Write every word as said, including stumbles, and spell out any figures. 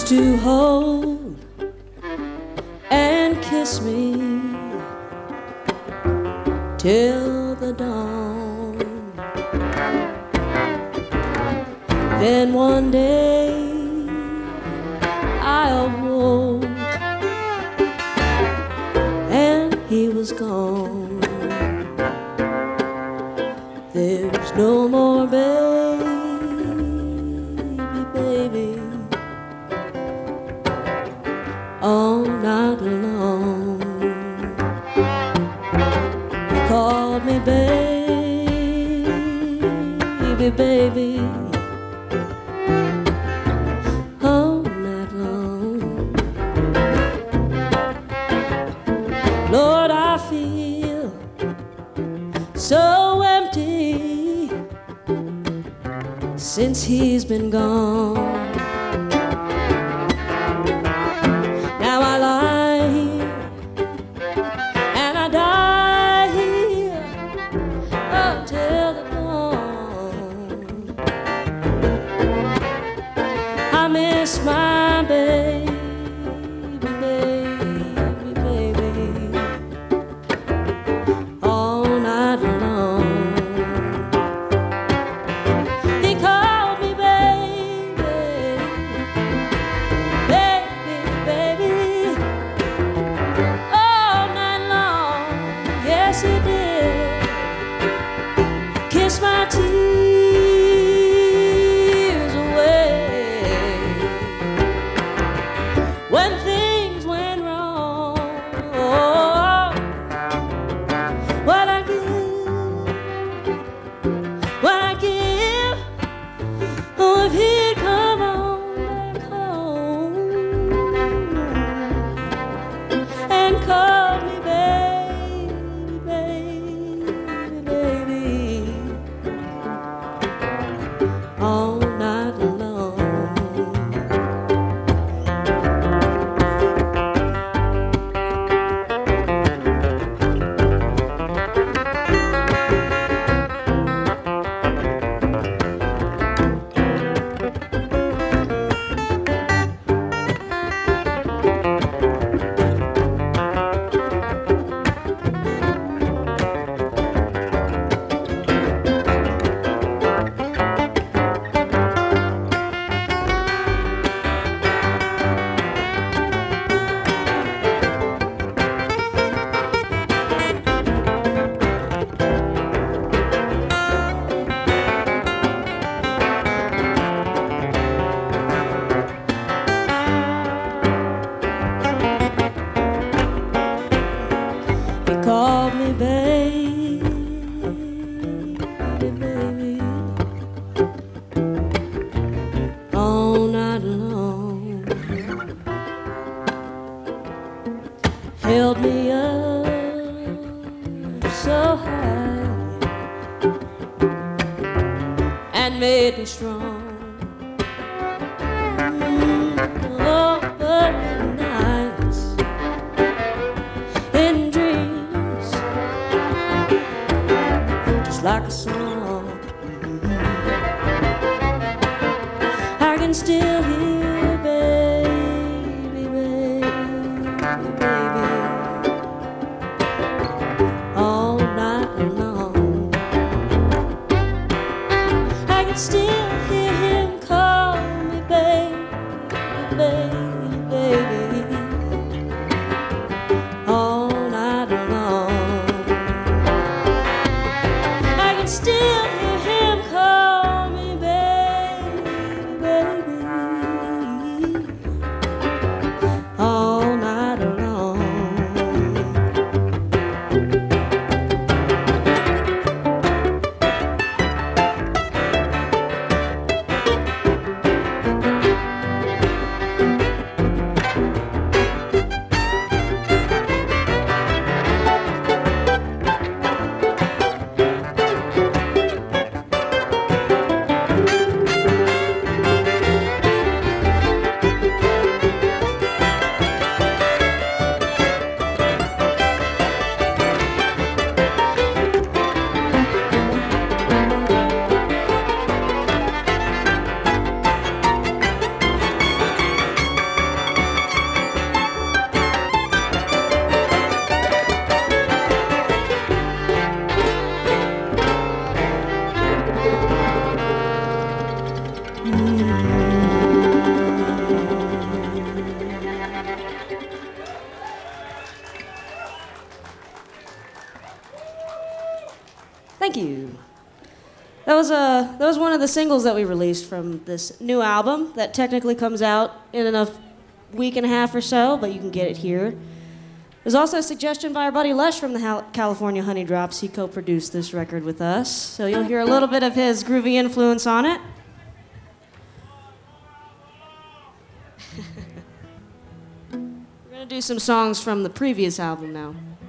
used to hold and kiss me till the dawn. Then one day I awoke and he was gone. There's no more baby, baby, all night long. He called me baby, baby, all night long. Lord, I feel so empty since he's been gone. Now I lie here and I die here until the dawn. I miss my baby, baby, baby, all night long. He called me baby, baby, baby, all night long. Yes, he did. Kiss my tears away when things went wrong. What I give, what I give, oh, if he'd come on back home and call me baby, baby, baby, all night long. He called me baby, baby, all night long. Held me up so high and made me strong. Oh, but at nights in dreams, just like a song, I can still hear baby, baby, baby, all night long. I can still hear him call me baby, baby, baby, all night long. I can still hear him call me baby, baby, Thank you. That was, uh, that was one of the singles that we released from this new album that technically comes out in a week and a half or so, but you can get it here. There's also a suggestion by our buddy Lesh from the Hal- California Honey Drops. He co-produced this record with us, so you'll hear a little bit of his groovy influence on it. We're gonna do some songs from the previous album now.